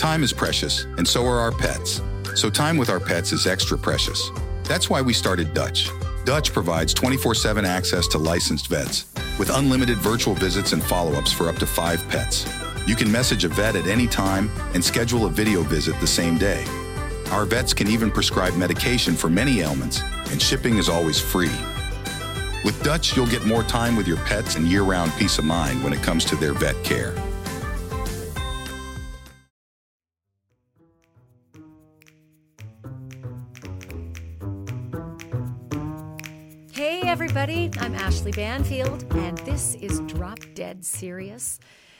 Time is precious, and so are our pets. So time with our pets is extra precious. That's why we started Dutch. Dutch provides 24/7 access to licensed vets, with unlimited virtual visits and follow-ups for up to 5 pets. You can message a vet at any time and schedule a video visit the same day. Our vets can even prescribe medication for many ailments, and shipping is always free. With Dutch, you'll get more time with your pets and year-round peace of mind when it comes to their vet care. Hey everybody, I'm Ashley Banfield, and this is Drop Dead Serious.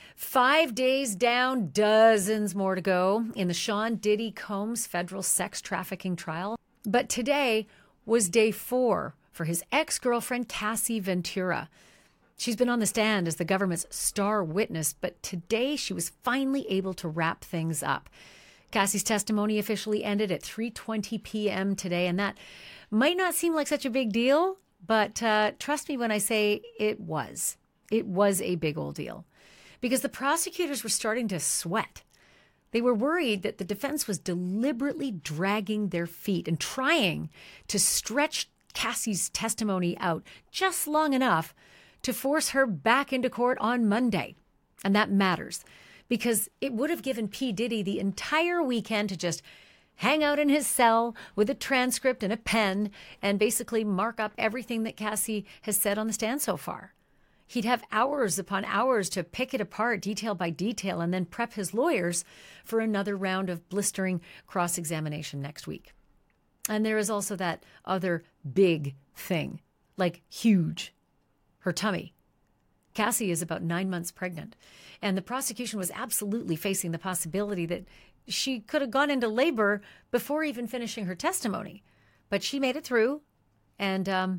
5 days down, dozens more to go in the Sean Diddy Combs federal sex trafficking trial. But today was day 4 for his ex-girlfriend, Cassie Ventura. She's been on the stand as the government's star witness, but today she was finally able to wrap things up. Cassie's testimony officially ended at 3:20 p.m. today, and that might not seem like such a big deal, but trust me when I say it was. It was a big old deal because the prosecutors were starting to sweat. They were worried that the defense was deliberately dragging their feet and trying to stretch Cassie's testimony out just long enough to force her back into court on Monday. And that matters because it would have given P. Diddy the entire weekend to just hang out in his cell with a transcript and a pen and basically mark up everything that Cassie has said on the stand so far. He'd have hours upon hours to pick it apart detail by detail and then prep his lawyers for another round of blistering cross-examination next week. And there is also that other big thing, like huge, her tummy. Cassie is about 9 months pregnant, and the prosecution was absolutely facing the possibility that she could have gone into labor before even finishing her testimony. But she made it through, and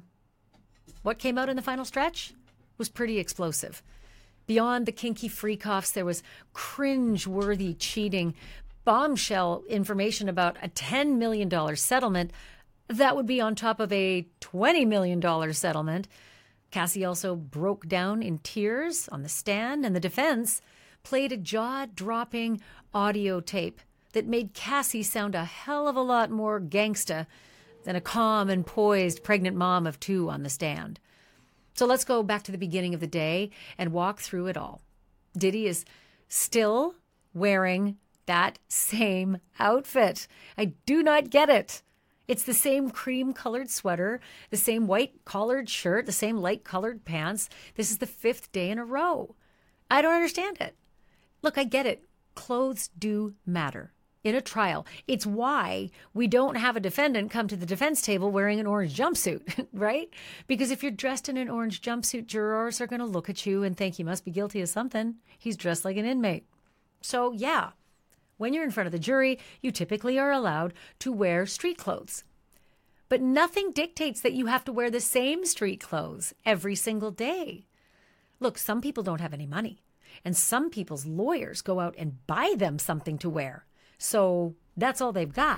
what came out in the final stretch was pretty explosive. Beyond the kinky freak-offs, there was cringe-worthy cheating, bombshell information about a $10 million settlement that would be on top of a $20 million settlement. Cassie also broke down in tears on the stand, and the defense played a jaw-dropping audio tape that made Cassie sound a hell of a lot more gangsta than a calm and poised pregnant mom of 2 on the stand. So let's go back to the beginning of the day and walk through it all. Diddy is still wearing that same outfit. I do not get it. It's the same cream-colored sweater, the same white-collared shirt, the same light-colored pants. This is the 5th day in a row. I don't understand it. Look, I get it. Clothes do matter in a trial. It's why we don't have a defendant come to the defense table wearing an orange jumpsuit, right? Because if you're dressed in an orange jumpsuit, jurors are going to look at you and think you must be guilty of something. He's dressed like an inmate. So yeah, when you're in front of the jury, you typically are allowed to wear street clothes. But nothing dictates that you have to wear the same street clothes every single day. Look, some people don't have any money, and some people's lawyers go out and buy them something to wear. So that's all they've got.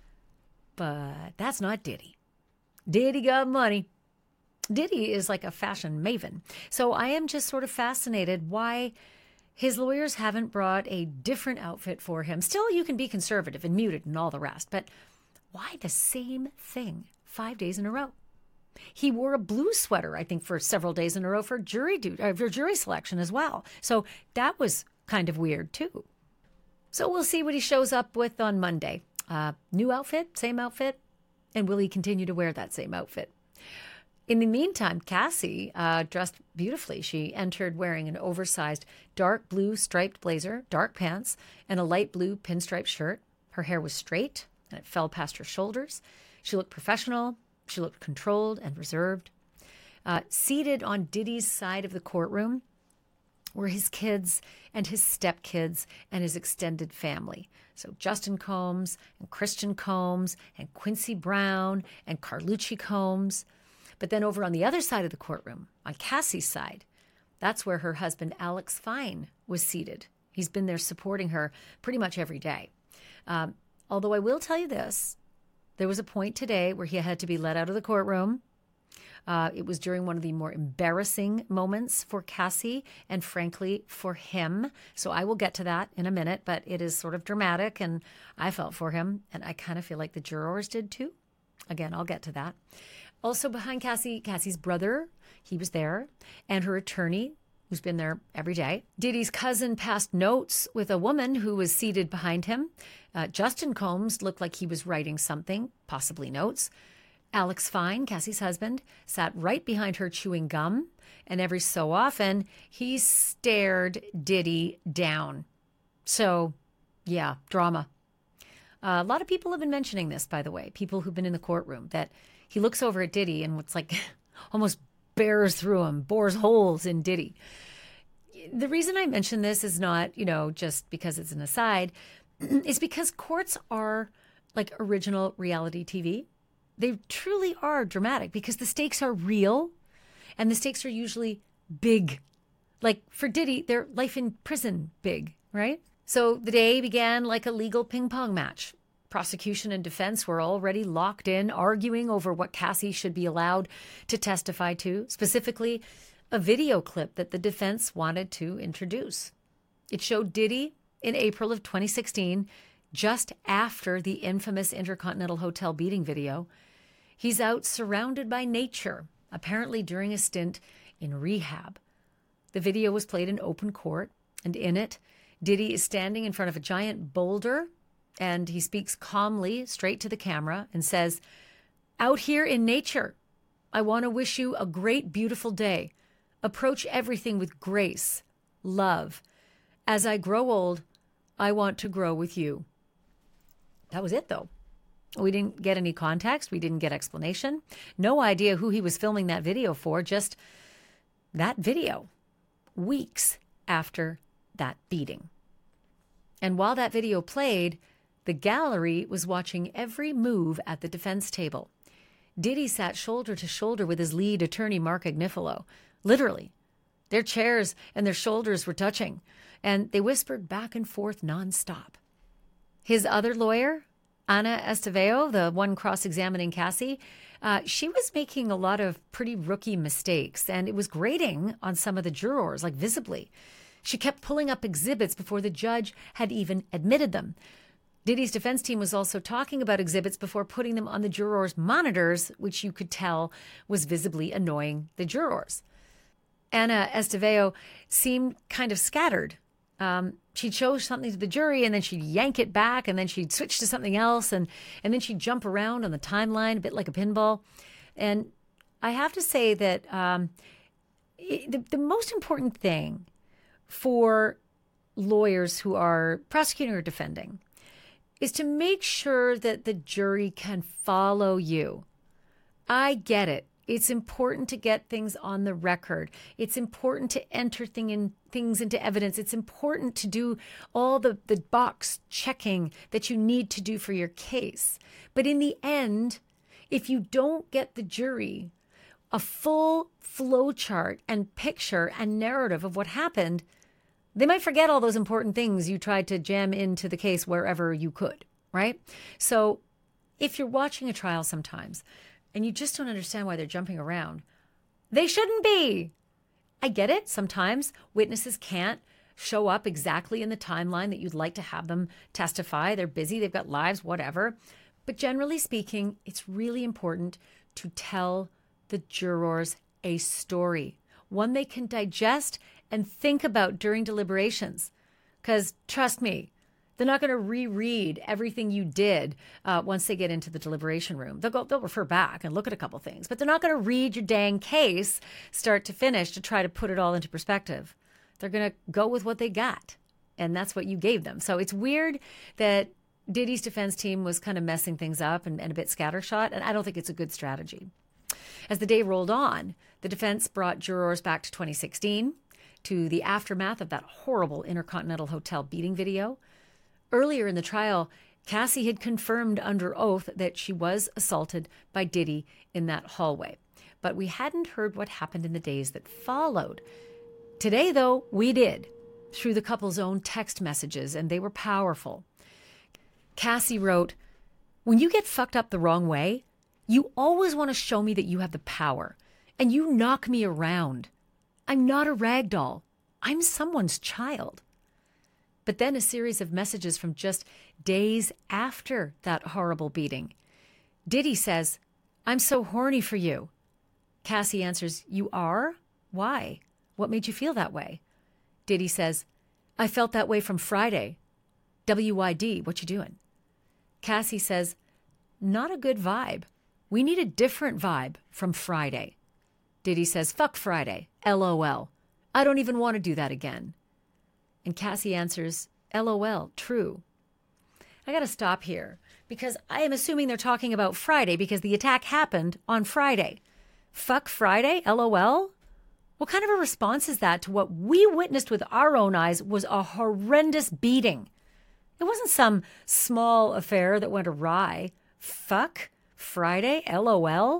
But that's not Diddy. Diddy got money. Diddy is like a fashion maven. So I am just sort of fascinated why his lawyers haven't brought a different outfit for him. Still, you can be conservative and muted and all the rest, but why the same thing 5 days in a row? He wore a blue sweater, I think, for several days in a row for jury selection as well. So that was kind of weird too. So we'll see what he shows up with on Monday. New outfit, same outfit, and will he continue to wear that same outfit? In the meantime, Cassie dressed beautifully. She entered wearing an oversized dark blue striped blazer, dark pants, and a light blue pinstripe shirt. Her hair was straight, and it fell past her shoulders. She looked professional. She looked controlled and reserved. Seated on Diddy's side of the courtroom were his kids and his stepkids and his extended family. So Justin Combs and Christian Combs and Quincy Brown and Carlucci Combs. But then over on the other side of the courtroom, on Cassie's side, that's where her husband Alex Fine was seated. He's been there supporting her pretty much every day. Although I will tell you this, there was a point today where he had to be let out of the courtroom It was during one of the more embarrassing moments for Cassie and, frankly, for him. So I will get to that in a minute, but it is sort of dramatic, and I felt for him, and I kind of feel like the jurors did too. Again, I'll get to that. Also behind Cassie's brother, he was there, and her attorney, who's been there every day. Diddy's cousin passed notes with a woman who was seated behind him. Justin Combs looked like he was writing something, possibly notes. Alex Fine, Cassie's husband, sat right behind her chewing gum, and every so often he stared Diddy down. So, yeah, drama. A lot of people have been mentioning this, by the way, people who've been in the courtroom, that he looks over at Diddy and what's like almost bears through him, bores holes in Diddy. The reason I mention this is not, just because it's an aside. It's because courts are like original reality TV. They truly are dramatic because the stakes are real and the stakes are usually big. Like for Diddy, their life in prison big, right? So the day began like a legal ping pong match. Prosecution and defense were already locked in, arguing over what Cassie should be allowed to testify to, specifically a video clip that the defense wanted to introduce. It showed Diddy in April of 2016, just after the infamous Intercontinental Hotel beating video. He's out surrounded by nature, apparently during a stint in rehab. The video was played in open court, and in it, Diddy is standing in front of a giant boulder, and he speaks calmly straight to the camera and says, "Out here in nature, I want to wish you a great, beautiful day. Approach everything with grace, love. As I grow old, I want to grow with you." That was it, though. We didn't get any context. We didn't get explanation. No idea who he was filming that video for, just that video, weeks after that beating. And while that video played, the gallery was watching every move at the defense table. Diddy sat shoulder to shoulder with his lead attorney, Mark Agnifilo. Literally, their chairs and their shoulders were touching, and they whispered back and forth nonstop. His other lawyer, Ana Estevao, the one cross-examining Cassie, she was making a lot of pretty rookie mistakes, and it was grating on some of the jurors, like visibly. She kept pulling up exhibits before the judge had even admitted them. Diddy's defense team was also talking about exhibits before putting them on the jurors' monitors, which you could tell was visibly annoying the jurors. Ana Estevao seemed kind of scattered. She'd show something to the jury, and then she'd yank it back, and then she'd switch to something else, and then she'd jump around on the timeline a bit like a pinball. And I have to say that the most important thing for lawyers who are prosecuting or defending is to make sure that the jury can follow you. I get it. It's important to get things on the record. It's important to enter things into evidence. It's important to do all the box checking that you need to do for your case. But in the end, if you don't get the jury a full flow chart and picture and narrative of what happened, they might forget all those important things you tried to jam into the case wherever you could, right? So if you're watching a trial sometimes and you just don't understand why they're jumping around, they shouldn't be. I get it. Sometimes witnesses can't show up exactly in the timeline that you'd like to have them testify. They're busy, they've got lives, whatever. But generally speaking, it's really important to tell the jurors a story, one they can digest and think about during deliberations. Because trust me, they're not going to reread everything you did once they get into the deliberation room. They'll refer back and look at a couple things, but they're not going to read your dang case start to finish to try to put it all into perspective. They're going to go with what they got, and that's what you gave them. So it's weird that Diddy's defense team was kind of messing things up and a bit scattershot, and I don't think it's a good strategy. As the day rolled on, the defense brought jurors back to 2016, to the aftermath of that horrible Intercontinental Hotel beating video. Earlier in the trial, Cassie had confirmed under oath that she was assaulted by Diddy in that hallway. But we hadn't heard what happened in the days that followed. Today, though, we did, through the couple's own text messages, and they were powerful. Cassie wrote, "When you get fucked up the wrong way, You always want to show me that you have the power, and you knock me around. I'm not a rag doll. I'm someone's child. But then a series of messages from just days after that horrible beating. Diddy says, I'm so horny for you. Cassie answers, you are? Why? What made you feel that way? Diddy says, I felt that way from Friday. WYD, what you doing? Cassie says, not a good vibe. We need a different vibe from Friday. Diddy says, fuck Friday. LOL. I don't even want to do that again. And Cassie answers, LOL, true. I got to stop here because I am assuming they're talking about Friday because the attack happened on Friday. Fuck Friday? LOL? What kind of a response is that to what we witnessed with our own eyes was a horrendous beating? It wasn't some small affair that went awry. Fuck Friday? LOL?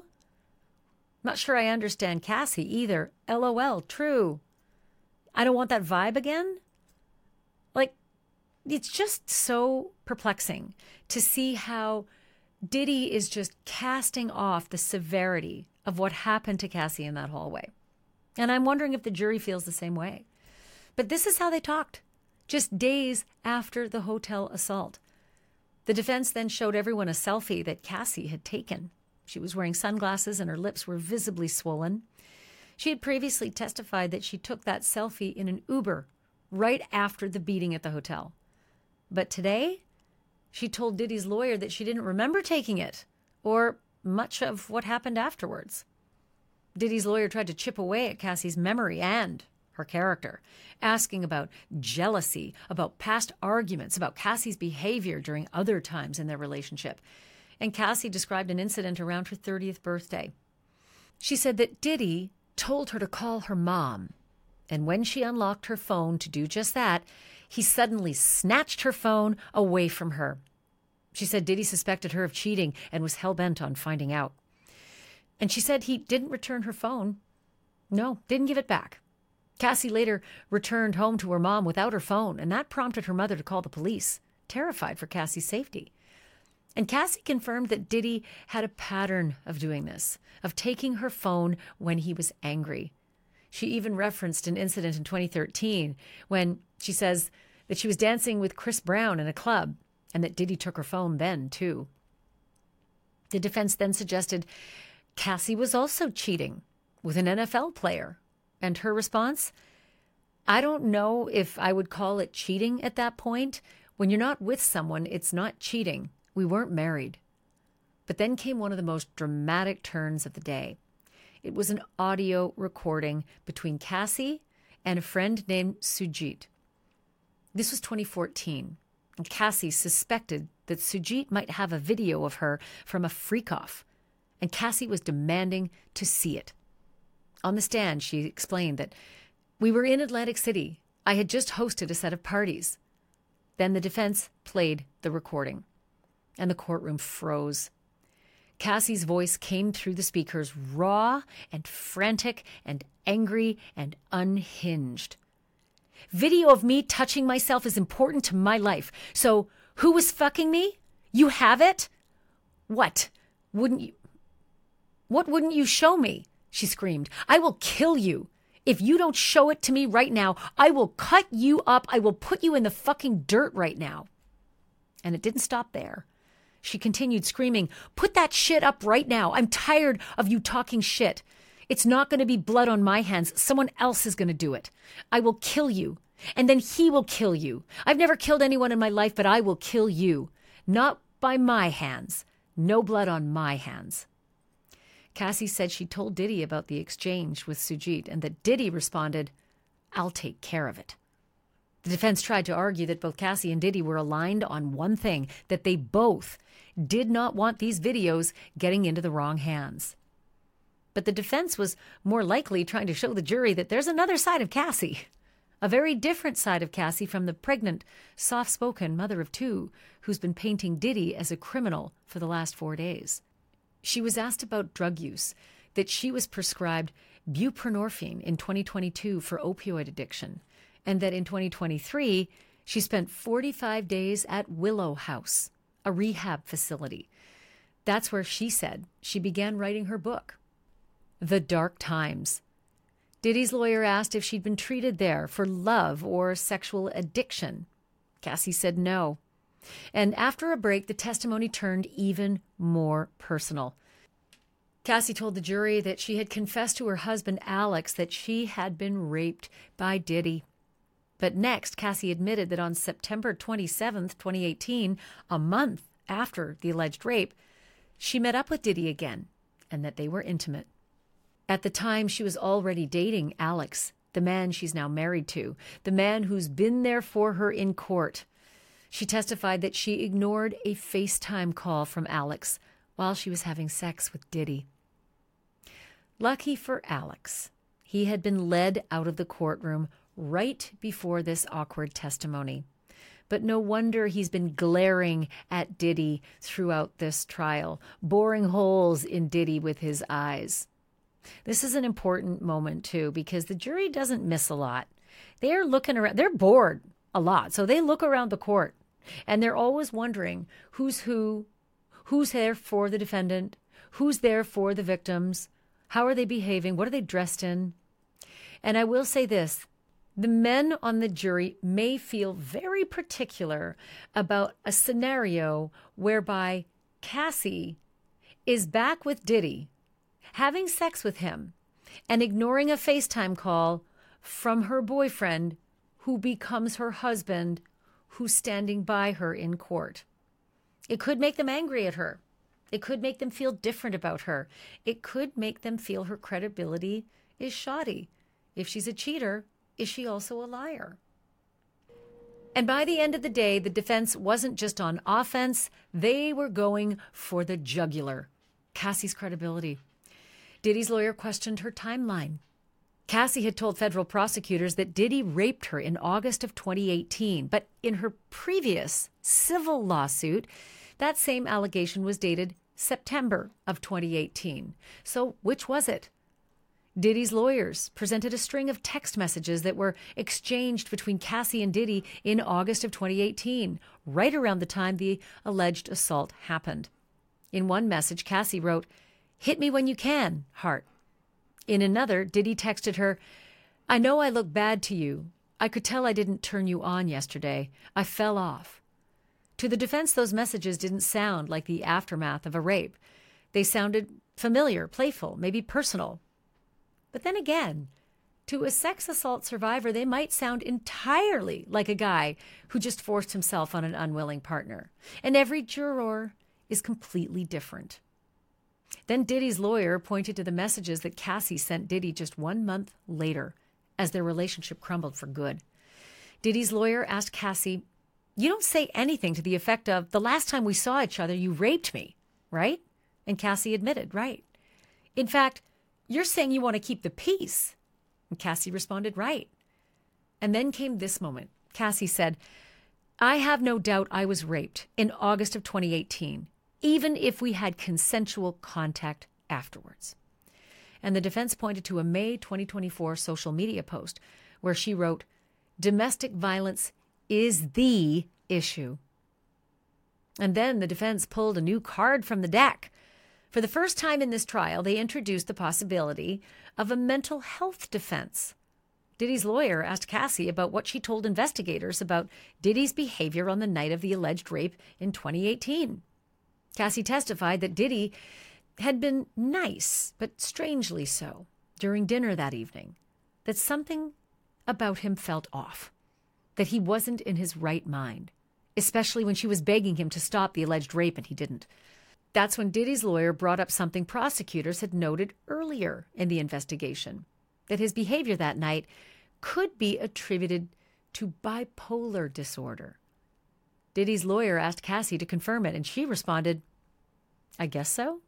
Not sure I understand Cassie either. LOL, true. I don't want that vibe again? Like, it's just so perplexing to see how Diddy is just casting off the severity of what happened to Cassie in that hallway. And I'm wondering if the jury feels the same way. But this is how they talked, just days after the hotel assault. The defense then showed everyone a selfie that Cassie had taken. She was wearing sunglasses and her lips were visibly swollen. She had previously testified that she took that selfie in an Uber right after the beating at the hotel. But today, she told Diddy's lawyer that she didn't remember taking it or much of what happened afterwards. Diddy's lawyer tried to chip away at Cassie's memory and her character, asking about jealousy, about past arguments, about Cassie's behavior during other times in their relationship. And Cassie described an incident around her 30th birthday. She said that Diddy told her to call her mom. And when she unlocked her phone to do just that, he suddenly snatched her phone away from her. She said Diddy suspected her of cheating and was hell-bent on finding out. And she said he didn't return her phone. No, didn't give it back. Cassie later returned home to her mom without her phone, and that prompted her mother to call the police, terrified for Cassie's safety. And Cassie confirmed that Diddy had a pattern of doing this, of taking her phone when he was angry. She even referenced an incident in 2013 when she says that she was dancing with Chris Brown in a club and that Diddy took her phone then, too. The defense then suggested Cassie was also cheating with an NFL player. And her response? I don't know if I would call it cheating at that point. When you're not with someone, it's not cheating. We weren't married. But then came one of the most dramatic turns of the day. It was an audio recording between Cassie and a friend named Sujit. This was 2014, and Cassie suspected that Sujit might have a video of her from a freak-off, and Cassie was demanding to see it. On the stand, she explained that we were in Atlantic City. I had just hosted a set of parties. Then the defense played the recording, and the courtroom froze. Cassie's voice came through the speakers raw and frantic and angry and unhinged. Video of me touching myself is important to my life. So who was fucking me? You have it? What wouldn't you show me? She screamed. I will kill you. If you don't show it to me right now, I will cut you up. I will put you in the fucking dirt right now. And it didn't stop there. She continued screaming, put that shit up right now. I'm tired of you talking shit. It's not going to be blood on my hands. Someone else is going to do it. I will kill you. And then he will kill you. I've never killed anyone in my life, but I will kill you. Not by my hands. No blood on my hands. Cassie said she told Diddy about the exchange with Sujit and that Diddy responded, I'll take care of it. The defense tried to argue that both Cassie and Diddy were aligned on one thing, that they both did not want these videos getting into the wrong hands. But the defense was more likely trying to show the jury that there's another side of Cassie, a very different side of Cassie from the pregnant, soft-spoken mother of two who's been painting Diddy as a criminal for the last 4 days. She was asked about drug use, that she was prescribed buprenorphine in 2022 for opioid addiction, and that in 2023, she spent 45 days at Willow House, a rehab facility. That's where she said she began writing her book, The Dark Times. Diddy's lawyer asked if she'd been treated there for love or sexual addiction. Cassie said no. And after a break, the testimony turned even more personal. Cassie told the jury that she had confessed to her husband, Alex, that she had been raped by Diddy. But next, Cassie admitted that on September 27th, 2018, a month after the alleged rape, she met up with Diddy again and that they were intimate. At the time, she was already dating Alex, the man she's now married to, the man who's been there for her in court. She testified that she ignored a FaceTime call from Alex while she was having sex with Diddy. Lucky for Alex, he had been led out of the courtroom right before this awkward testimony. But no wonder he's been glaring at Diddy throughout this trial, boring holes in Diddy with his eyes. This is an important moment, too, because the jury doesn't miss a lot. They're looking around. They're bored a lot, so they look around the court, and they're always wondering who's who, who's there for the defendant, who's there for the victims, how are they behaving, what are they dressed in. And I will say this, the men on the jury may feel very particular about a scenario whereby Cassie is back with Diddy, having sex with him, and ignoring a FaceTime call from her boyfriend who becomes her husband, who's standing by her in court. It could make them angry at her. It could make them feel different about her. It could make them feel her credibility is shoddy. If she's a cheater, is she also a liar? And by the end of the day, the defense wasn't just on offense. They were going for the jugular. Cassie's credibility. Diddy's lawyer questioned her timeline. Cassie had told federal prosecutors that Diddy raped her in August of 2018, but in her previous civil lawsuit, that same allegation was dated September of 2018. So which was it? Diddy's lawyers presented a string of text messages that were exchanged between Cassie and Diddy in August of 2018, right around the time the alleged assault happened. In one message, Cassie wrote, "Hit me when you can, heart." In another, Diddy texted her, "I know I look bad to you. I could tell I didn't turn you on yesterday. I fell off." To the defense, those messages didn't sound like the aftermath of a rape. They sounded familiar, playful, maybe personal. But then again, to a sex assault survivor, they might sound entirely like a guy who just forced himself on an unwilling partner. And every juror is completely different. Then Diddy's lawyer pointed to the messages that Cassie sent Diddy just 1 month later, as their relationship crumbled for good. Diddy's lawyer asked Cassie, "You don't say anything to the effect of, 'The last time we saw each other, you raped me,' right?" And Cassie admitted, "Right. In fact, you're saying you want to keep the peace." And Cassie responded, "Right." And then came this moment. Cassie said, "I have no doubt I was raped in August of 2018, even if we had consensual contact afterwards." And the defense pointed to a May 2024 social media post where she wrote, "Domestic violence is the issue." And then the defense pulled a new card from the deck. For the first time in this trial, they introduced the possibility of a mental health defense. Diddy's lawyer asked Cassie about what she told investigators about Diddy's behavior on the night of the alleged rape in 2018. Cassie testified that Diddy had been nice, but strangely so, during dinner that evening, that something about him felt off, that he wasn't in his right mind, especially when she was begging him to stop the alleged rape and he didn't. That's when Diddy's lawyer brought up something prosecutors had noted earlier in the investigation, that his behavior that night could be attributed to bipolar disorder. Diddy's lawyer asked Cassie to confirm it, and she responded, "I guess so."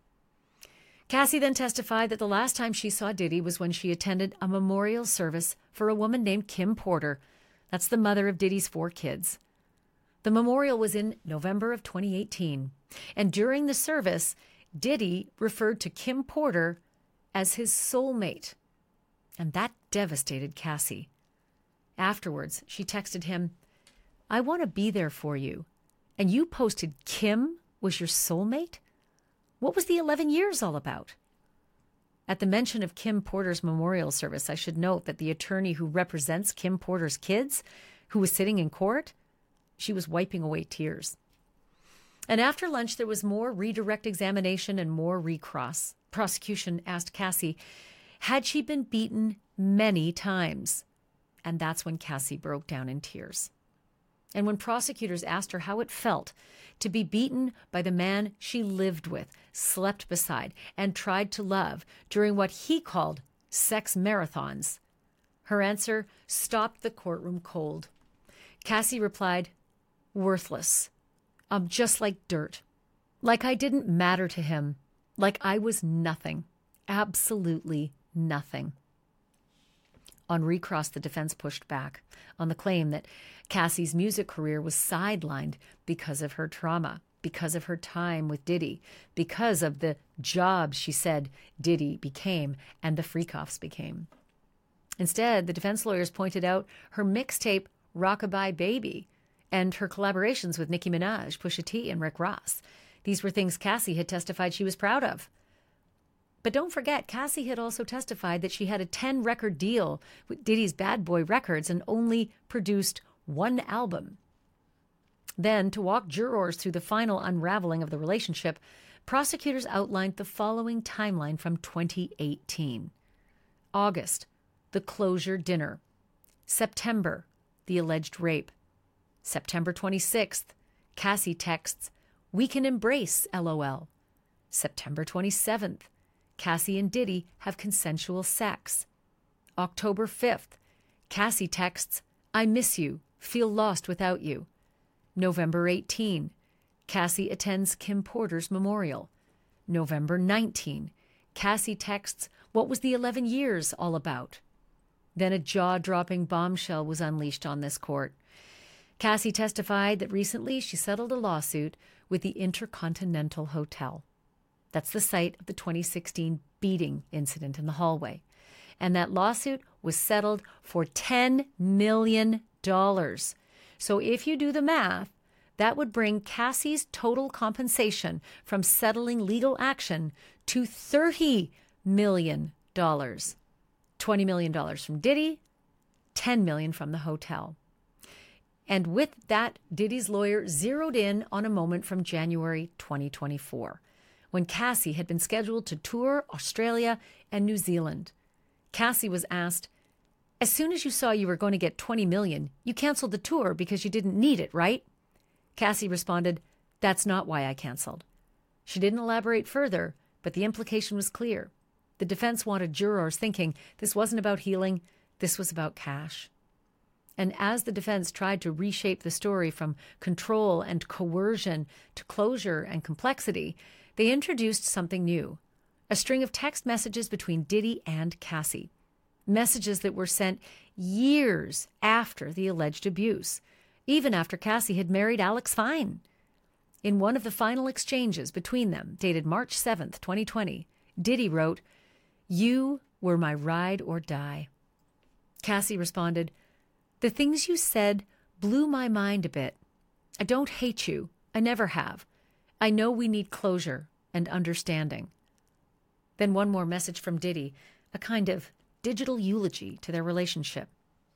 Cassie then testified that the last time she saw Diddy was when she attended a memorial service for a woman named Kim Porter. That's the mother of Diddy's 4 kids. The memorial was in November of 2018, and during the service, Diddy referred to Kim Porter as his soulmate, and that devastated Cassie. Afterwards, she texted him, "I want to be there for you, and you posted Kim was your soulmate? What was the 11 years all about? At the mention of Kim Porter's memorial service, I should note that the attorney who represents Kim Porter's kids, who was sitting in court, she was wiping away tears. And after lunch, there was more redirect examination and more recross. Prosecution asked Cassie, had she been beaten many times? And that's when Cassie broke down in tears. And when prosecutors asked her how it felt to be beaten by the man she lived with, slept beside, and tried to love during what he called sex marathons, her answer stopped the courtroom cold. Cassie replied, worthless. I'm just like dirt. Like I didn't matter to him. Like I was nothing. Absolutely nothing. On recross, the defense pushed back on the claim that Cassie's music career was sidelined because of her trauma, because of her time with Diddy, because of the job she said Diddy became and the freak-offs became. Instead, the defense lawyers pointed out her mixtape Rockabye Baby and her collaborations with Nicki Minaj, Pusha T, and Rick Ross. These were things Cassie had testified she was proud of. But don't forget, Cassie had also testified that she had a 10-record deal with Diddy's Bad Boy Records and only produced one album. Then, to walk jurors through the final unraveling of the relationship, prosecutors outlined the following timeline from 2018. August, the closure dinner. September, the alleged rape. September 26th, Cassie texts, "We can embrace, LOL." September 27th, Cassie and Diddy have consensual sex. October 5th, Cassie texts, "I miss you, feel lost without you." November 18, Cassie attends Kim Porter's memorial. November 19, Cassie texts, "What was the 11 years all about?" Then a jaw-dropping bombshell was unleashed on this court. Cassie testified that recently she settled a lawsuit with the Intercontinental Hotel. That's the site of the 2016 beating incident in the hallway. And that lawsuit was settled for $10 million. So if you do the math, that would bring Cassie's total compensation from settling legal action to $30 million. $20 million from Diddy, $10 million from the hotel. And with that, Diddy's lawyer zeroed in on a moment from January 2024, when Cassie had been scheduled to tour Australia and New Zealand. Cassie was asked, "As soon as you saw you were going to get $20 million, you canceled the tour because you didn't need it, right?" Cassie responded, "That's not why I canceled." She didn't elaborate further, but the implication was clear. The defense wanted jurors thinking this wasn't about healing, this was about cash. And as the defense tried to reshape the story from control and coercion to closure and complexity, they introduced something new, a string of text messages between Diddy and Cassie, messages that were sent years after the alleged abuse, even after Cassie had married Alex Fine. In one of the final exchanges between them, dated March 7th, 2020, Diddy wrote, "You were my ride or die." Cassie responded, "The things you said blew my mind a bit. I don't hate you. I never have. I know we need closure and understanding." Then one more message from Diddy, a kind of digital eulogy to their relationship.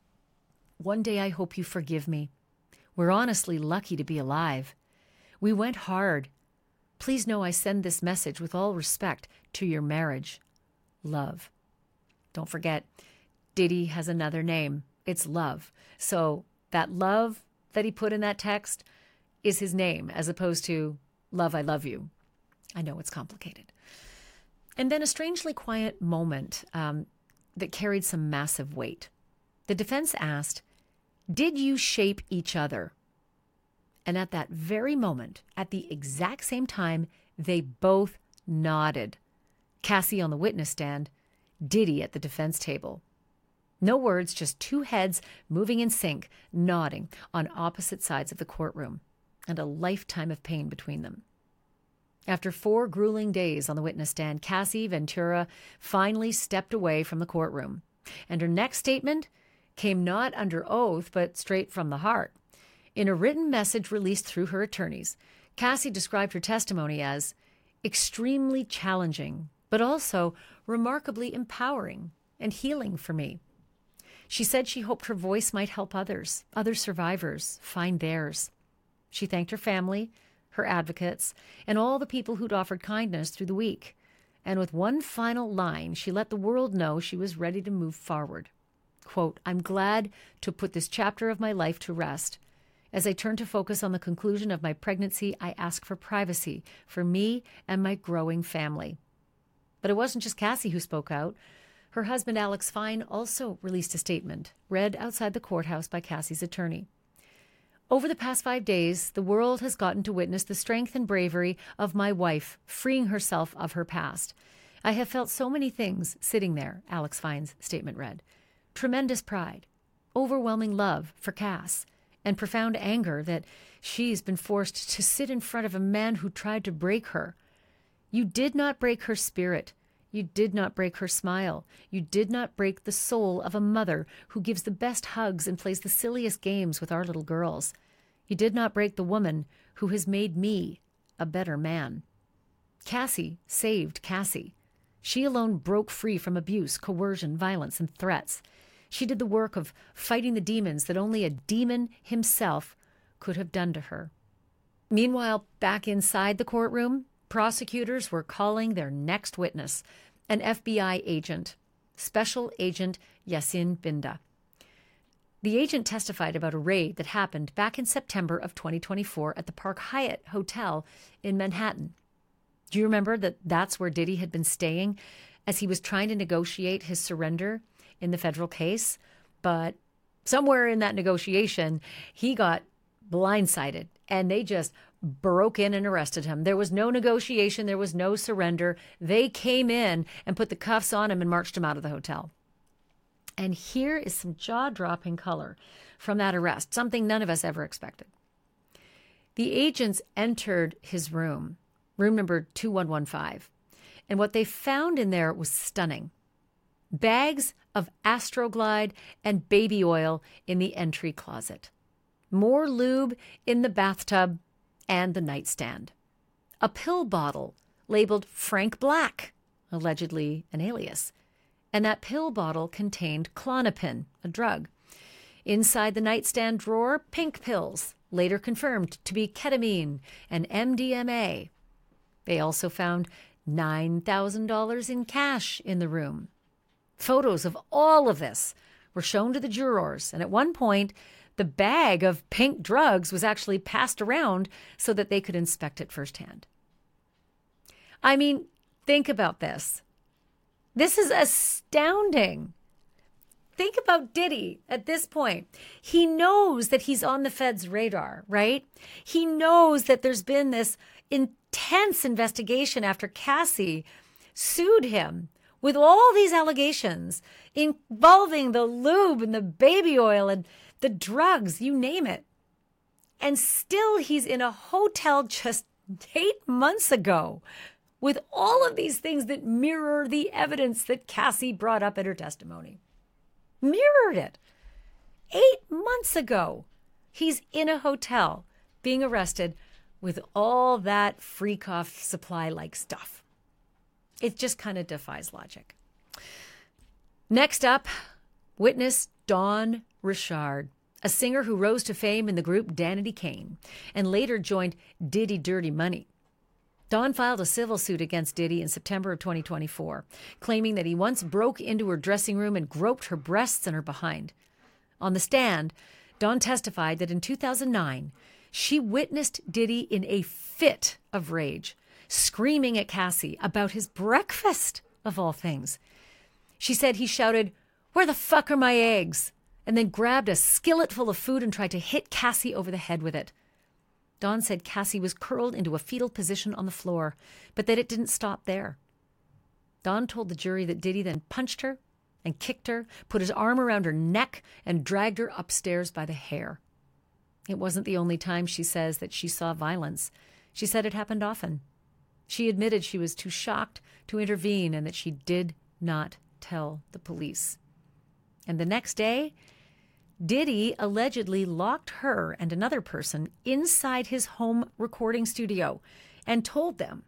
"One day I hope you forgive me. We're honestly lucky to be alive. We went hard. Please know I send this message with all respect to your marriage. Love." Don't forget, Diddy has another name. It's Love. So that love that he put in that text is his name, as opposed to "Love, I love you." I know it's complicated. And then a strangely quiet moment that carried some massive weight. The defense asked, "Did you shape each other?" And at that very moment, at the exact same time, they both nodded. Cassie on the witness stand, Diddy at the defense table. No words, just two heads moving in sync, nodding on opposite sides of the courtroom, and a lifetime of pain between them. After 4 grueling days on the witness stand, Cassie Ventura finally stepped away from the courtroom, and her next statement came not under oath, but straight from the heart. In a written message released through her attorneys, Cassie described her testimony as, extremely challenging, but also remarkably empowering and healing for me. She said she hoped her voice might help others, other survivors, find theirs. She thanked her family, her advocates, and all the people who'd offered kindness through the week. And with one final line, she let the world know she was ready to move forward. Quote, "I'm glad to put this chapter of my life to rest. As I turn to focus on the conclusion of my pregnancy, I ask for privacy for me and my growing family." But it wasn't just Cassie who spoke out. Her husband, Alex Fine, also released a statement, read outside the courthouse by Cassie's attorney. "Over the past 5 days, the world has gotten to witness the strength and bravery of my wife freeing herself of her past. I have felt so many things sitting there," Alex Fine's statement read. "Tremendous pride, overwhelming love for Cass, and profound anger that she's been forced to sit in front of a man who tried to break her. You did not break her spirit. You did not break her smile. You did not break the soul of a mother who gives the best hugs and plays the silliest games with our little girls. You did not break the woman who has made me a better man. Cassie saved Cassie. She alone broke free from abuse, coercion, violence, and threats. She did the work of fighting the demons that only a demon himself could have done to her." Meanwhile, back inside the courtroom, prosecutors were calling their next witness, an FBI agent, Special Agent Yasin Binda. The agent testified about a raid that happened back in September of 2024 at the Park Hyatt Hotel in Manhattan. Do you remember that that's where Diddy had been staying as he was trying to negotiate his surrender in the federal case? But somewhere in that negotiation, he got blindsided and they just broke in and arrested him. There was no negotiation. There was no surrender. They came in and put the cuffs on him and marched him out of the hotel. And here is some jaw-dropping color from that arrest, something none of us ever expected. The agents entered his room number 2115, and what they found in there was stunning. Bags of Astroglide and baby oil in the entry closet. More lube in the bathtub and the nightstand. A pill bottle labeled Frank Black, allegedly an alias. And that pill bottle contained Klonopin, a drug. Inside the nightstand drawer, pink pills, later confirmed to be ketamine and MDMA. They also found $9,000 in cash in the room. Photos of all of this were shown to the jurors, and at one point, the bag of pink drugs was actually passed around so that they could inspect it firsthand. I mean, think about this. This is astounding. Think about Diddy at this point. He knows that he's on the feds' radar, right? He knows that there's been this intense investigation after Cassie sued him with all these allegations involving the lube and the baby oil and the drugs, you name it. And still he's in a hotel just 8 months ago with all of these things that mirror the evidence that Cassie brought up in her testimony. Mirrored it. 8 months ago, he's in a hotel being arrested with all that freak off supply-like stuff. It just kind of defies logic. Next up, witness Dawn Richard, a singer who rose to fame in the group Danity Kane and later joined Diddy Dirty Money. Dawn filed a civil suit against Diddy in September of 2024, claiming that he once broke into her dressing room and groped her breasts and her behind. On the stand, Dawn testified that in 2009, she witnessed Diddy in a fit of rage, screaming at Cassie about his breakfast, of all things. She said he shouted, "Where the fuck are my eggs?" and then grabbed a skillet full of food and tried to hit Cassie over the head with it. Dawn said Cassie was curled into a fetal position on the floor, but that it didn't stop there. Dawn told the jury that Diddy then punched her and kicked her, put his arm around her neck, and dragged her upstairs by the hair. It wasn't the only time, she says, that she saw violence. She said it happened often. She admitted she was too shocked to intervene and that she did not tell the police. And the next day, Diddy allegedly locked her and another person inside his home recording studio and told them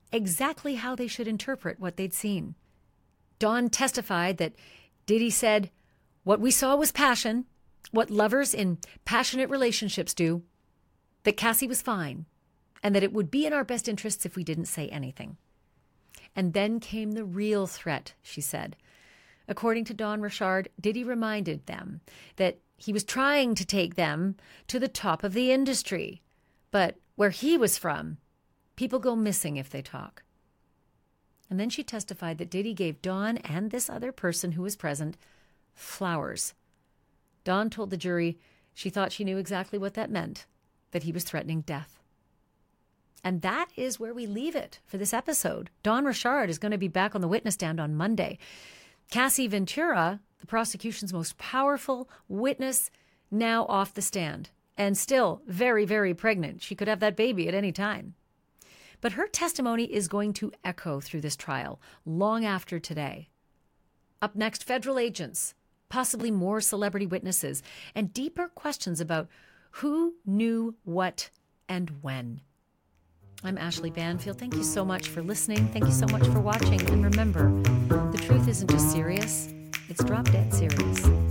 exactly how they should interpret what they'd seen. Dawn testified that Diddy said, "What we saw was passion, what lovers in passionate relationships do, that Cassie was fine, and that it would be in our best interests if we didn't say anything." And then came the real threat, she said. According to Dawn Richard, Diddy reminded them that he was trying to take them to the top of the industry. But where he was from, people go missing if they talk. And then she testified that Diddy gave Dawn and this other person who was present flowers. Dawn told the jury she thought she knew exactly what that meant, that he was threatening death. And that is where we leave it for this episode. Dawn Richard is going to be back on the witness stand on Monday. Cassie Ventura, the prosecution's most powerful witness, now off the stand and still very, very pregnant. She could have that baby at any time. But her testimony is going to echo through this trial long after today. Up next, federal agents, possibly more celebrity witnesses, and deeper questions about who knew what and when. I'm Ashley Banfield. Thank you so much for listening. Thank you so much for watching. And remember, the truth isn't just serious, it's drop dead serious.